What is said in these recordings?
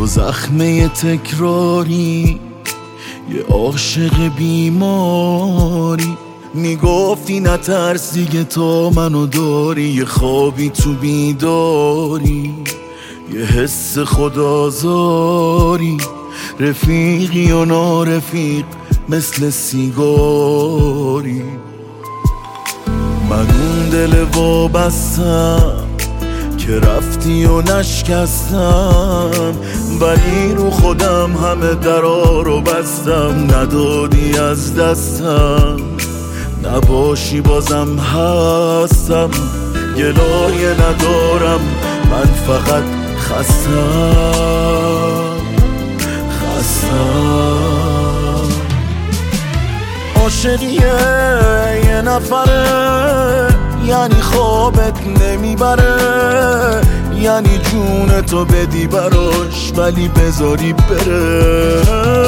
تو زخمه تکراری، یه عاشق بیماری. میگفتی نترس دیگه تا منو داری، یه خوابی تو بیداری، یه حس خودآزاری. رفیقی و نارفیق مثل سیگاری. من اون دل وابستم که رفتی و نشکستم، ولی رو خودم همه درا رو بستم. ندادی از دستم، نباشی بازم هستم. گلایه ندارم، من فقط خستم. عاشقیه یه نفره، یعنی خوابت نمیبره، یعنی جون تو بدی براش ولی بذاری بره.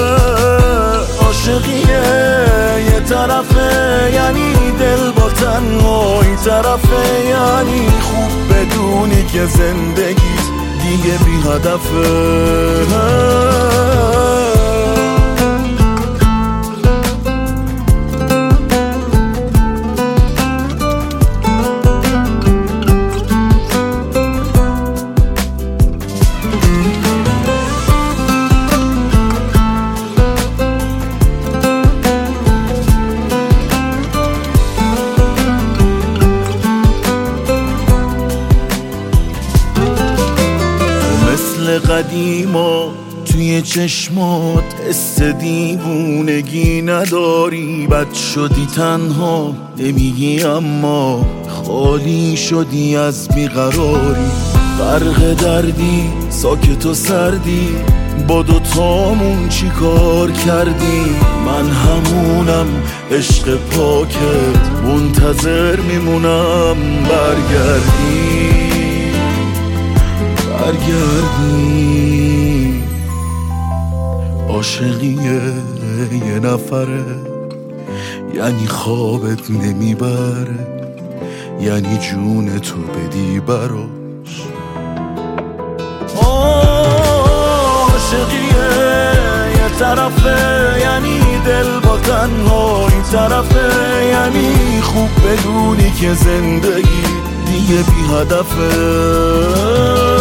عاشقیه یه طرفه، یعنی دل با تنهایی طرفه، یعنی خوب بدونی که زندگی دیگه بی هدفه. قدیما توی چشمات حس دیوونگی نداری. بد شدی تنها نمیگی اما خالی شدی از بیقراری. غرق دردی ساکت و سردی، با دوتامون چی کار کردی؟ من همونم عشق پاکت، منتظر میمونم برگردی. عاشقیه یه نفره، یعنی خوابت نمیبره، یعنی جون تو بدی براش. عاشقیه یه طرفه، یعنی دل با تنهایی طرفه، یعنی خوب بدونی که زندگی دیگه بی هدفه.